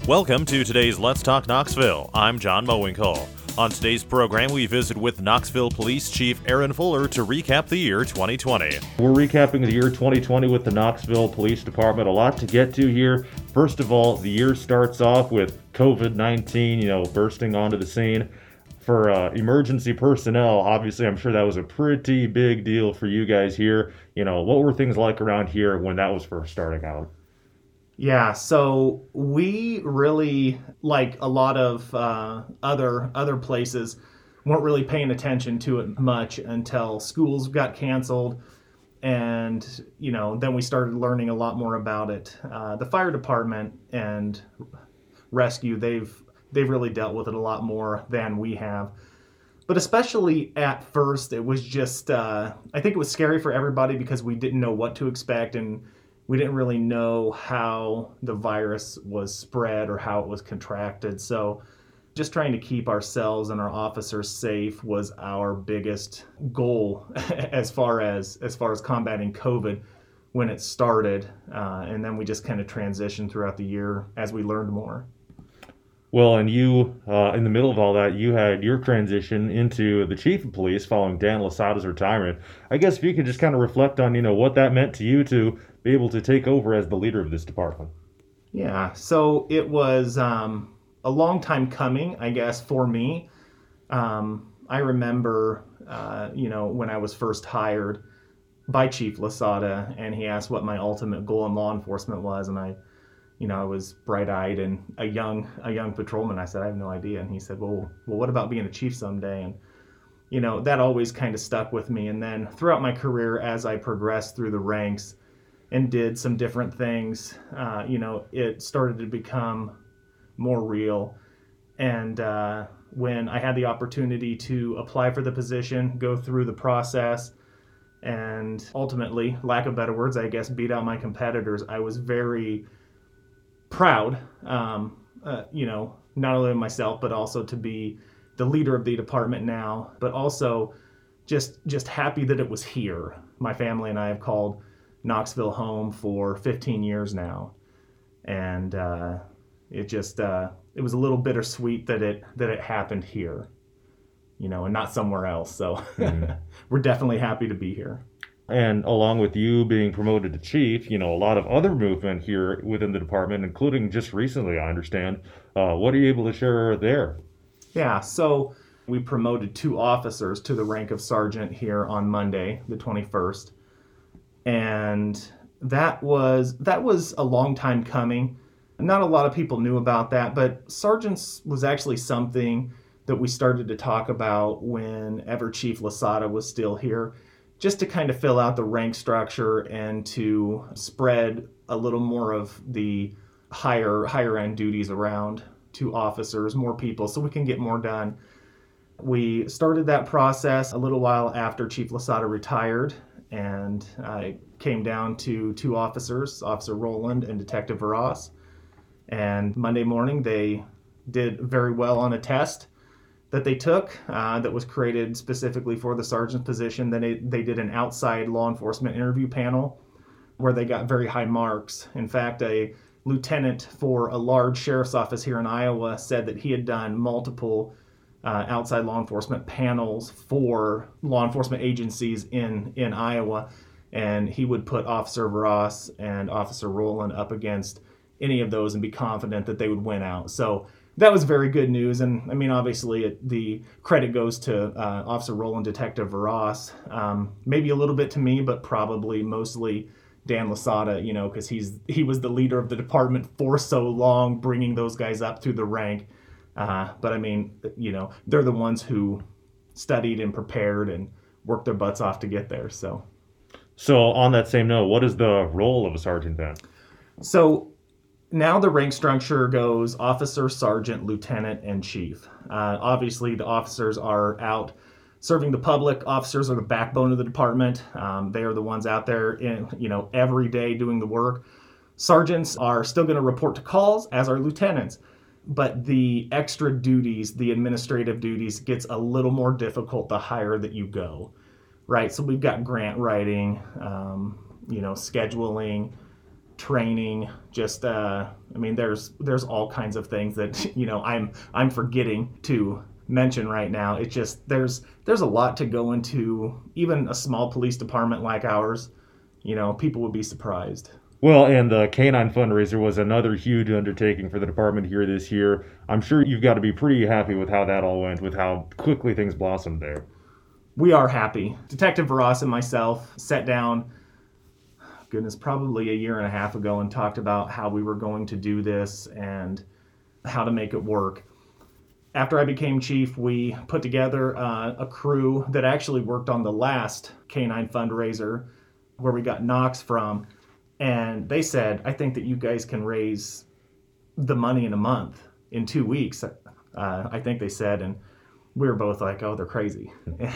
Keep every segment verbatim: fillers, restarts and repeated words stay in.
Welcome to today's Let's Talk Knoxville. I'm John Mowinkle. On today's program, we visit with Knoxville Police Chief Aaron Fuller to recap the year twenty twenty. We're recapping the year twenty twenty with the Knoxville Police Department. A lot to get to here. First of all, the year starts off with covid nineteen, you know, bursting onto the scene. For uh, emergency personnel, obviously, I'm sure that was a pretty big deal for you guys here. You know, what were things like around here when that was first starting out? Yeah, so we really, like a lot of uh, other other places, weren't really paying attention to it much until schools got canceled, and you know, then we started learning a lot more about it. Uh, the fire department and rescue, they've they've really dealt with it a lot more than we have. But especially at first, it was just, uh, I think it was scary for everybody because we didn't know what to expect, and we didn't really know how the virus was spread or how it was contracted. So just trying to keep ourselves and our officers safe was our biggest goal as far as as far as combating COVID when it started. Uh, and then we just kind of transitioned throughout the year as we learned more. Well, and you, uh, in the middle of all that, you had your transition into the chief of police following Dan Lasada's retirement. I guess if you could just kind of reflect on, you know, what that meant to you to be able to take over as the leader of this department. Yeah, so it was um, a long time coming, I guess, for me. Um, I remember, uh, you know, when I was first hired by Chief Lasada, and he asked what my ultimate goal in law enforcement was, and I You know, I was bright-eyed and a young a young patrolman. I said, I have no idea. And he said, well, well, what about being a chief someday? And, you know, that always kind of stuck with me. And then throughout my career, as I progressed through the ranks and did some different things, uh, you know, it started to become more real. And uh, when I had the opportunity to apply for the position, go through the process, and ultimately, lack of better words, I guess, beat out my competitors, I was very proud, um, uh, you know, not only of myself, but also to be the leader of the department now, but also just just happy that it was here. My family and I have called Knoxville home for fifteen years now, and uh, it just uh, it was a little bittersweet that it that it happened here, you know, and not somewhere else. So mm-hmm. We're definitely happy to be here. And along with you being promoted to chief, you know, a lot of other movement here within the department, including just recently, I understand. Uh, what are you able to share there? Yeah, so we promoted two officers to the rank of sergeant here on Monday, the twenty-first. And that was that was a long time coming. Not a lot of people knew about that, but sergeants was actually something that we started to talk about whenever Chief Lasada was still here, just to kind of fill out the rank structure and to spread a little more of the higher higher end duties around to officers, more people, so we can get more done. We started that process a little while after Chief Lasada retired, and I came down to two officers, Officer Rowland and Detective Varas. And Monday morning, they did very well on a test that they took uh, that was created specifically for the sergeant's position. Then they, they did an outside law enforcement interview panel where they got very high marks. In fact, a lieutenant for a large sheriff's office here in Iowa said that he had done multiple uh, outside law enforcement panels for law enforcement agencies in, in Iowa, and he would put Officer Varas and Officer Rowland up against any of those and be confident that they would win out. So that was very good news, and I mean, obviously, it, the credit goes to uh, Officer Rowland, Detective Varas. Um, maybe a little bit to me, but probably mostly Dan Lasada, you know, because he's he was the leader of the department for so long, bringing those guys up through the rank. Uh, but I mean, you know, they're the ones who studied and prepared and worked their butts off to get there. So, so on that same note, what is the role of a sergeant then? So. Now the rank structure goes officer, sergeant, lieutenant, and chief. Uh, obviously, the officers are out serving the public. Officers are the backbone of the department. Um, they are the ones out there, in, you know, every day doing the work. Sergeants are still going to report to calls, as are lieutenants. But the extra duties, the administrative duties, gets a little more difficult the higher that you go, right? So we've got grant writing, um, you know, scheduling, training, just uh, I mean, there's there's all kinds of things that you know I'm I'm forgetting to mention right now. It's just there's there's a lot to go into. Even a small police department like ours, you know, people would be surprised. Well, and the Canine fundraiser was another huge undertaking for the department here this year. I'm sure you've got to be pretty happy with how that all went, with how quickly things blossomed there. We are happy. Detective Varas and myself sat down, goodness, probably a year and a half ago and talked about how we were going to do this and how to make it work. After I became chief, we put together uh, a crew that actually worked on the last Canine fundraiser where we got Knox from. And they said, I think that you guys can raise the money in a month, in two weeks, uh, I think they said. And we were both like, oh, they're crazy.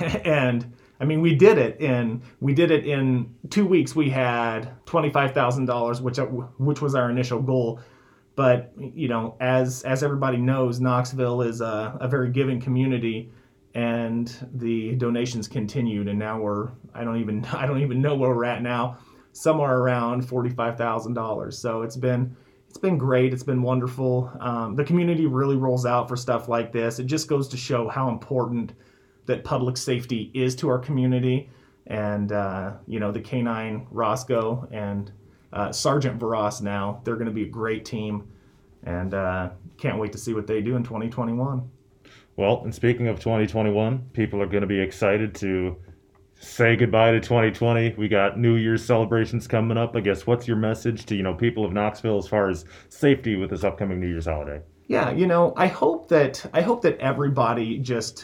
And I mean, we did it in we did it in two weeks. We had twenty-five thousand dollars, which which was our initial goal. But you know, as as everybody knows, Knoxville is a, a very giving community, and the donations continued. And now we're I don't even I don't even know where we're at now. Somewhere around forty-five thousand dollars. So it's been it's been great. It's been wonderful. Um, the community really rolls out for stuff like this. It just goes to show how important that public safety is to our community. And uh, you know, the Canine Roscoe and uh, Sergeant Varas now, they're going to be a great team, and uh, can't wait to see what they do in twenty twenty-one. Well, and speaking of twenty twenty-one, people are going to be excited to say goodbye to twenty twenty. We got New Year's celebrations coming up. I guess what's your message to, you know, people of Knoxville as far as safety with this upcoming New Year's holiday? Yeah, you know, I hope that I hope that everybody just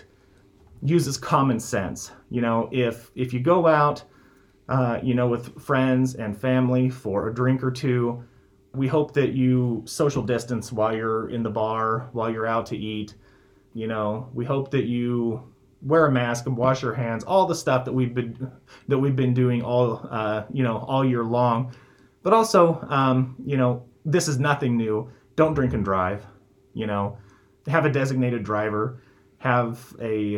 uses common sense. You know, if if you go out, uh, you know, with friends and family for a drink or two, we hope that you social distance while you're in the bar, while you're out to eat. You know, we hope that you wear a mask and wash your hands, all the stuff that we've been that we've been doing all uh, you know all year long. But also, um, you know, this is nothing new. Don't drink and drive. You know, have a designated driver. Have a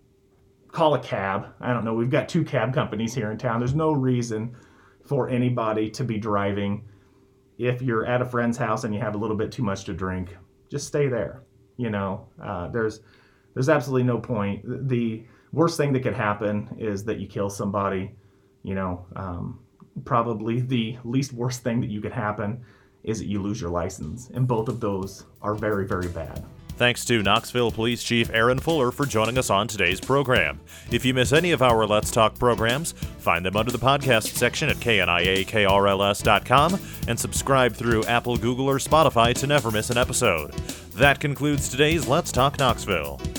call a cab. I don't know. We've got two cab companies here in town. There's no reason for anybody to be driving. If you're at a friend's house and you have a little bit too much to drink, just stay there. You know, uh, there's There's absolutely no point. The worst thing that could happen is that you kill somebody. You know, um, probably the least worst thing that you could happen is that you lose your license. And both of those are very, very bad. Thanks to Knoxville Police Chief Aaron Fuller for joining us on today's program. If you miss any of our Let's Talk programs, find them under the podcast section at K N I A K R L S dot com and subscribe through Apple, Google, or Spotify to never miss an episode. That concludes today's Let's Talk Knoxville.